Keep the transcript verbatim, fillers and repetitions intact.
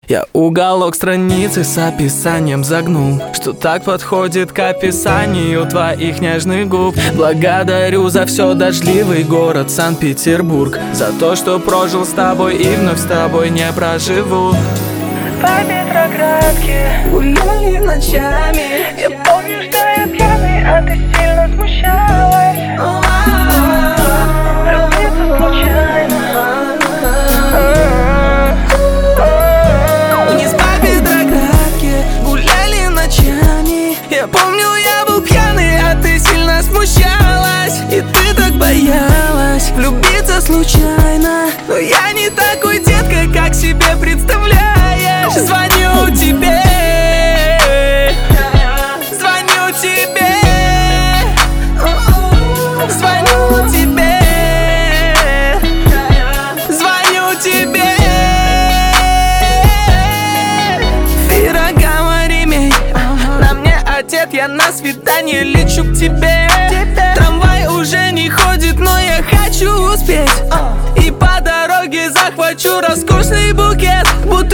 Я уголок страницы с описанием загнул, что так подходит к описанию твоих нежных губ. Благодарю за все, дождливый город Санкт-Петербург, за то, что прожил с тобой и вновь с тобой не проживу. По Петроградке гуляли ночами. Я помню, что я пьяный, а ты сильно смущалась. Влюбиться случайно. Вниз по Петроградке гуляли ночами. Я помню, я был пьяный, а ты сильно смущалась. И ты так боялась влюбиться случайно. Но я не такой, детка, как себе представляешь. Звоню тебе, звоню тебе, звоню тебе, звоню тебе. Пирога ремень, на мне одет, я на свидание лечу к тебе. Трамвай уже не ходит, но я хочу успеть. И по дороге захвачу роскошный букет, будто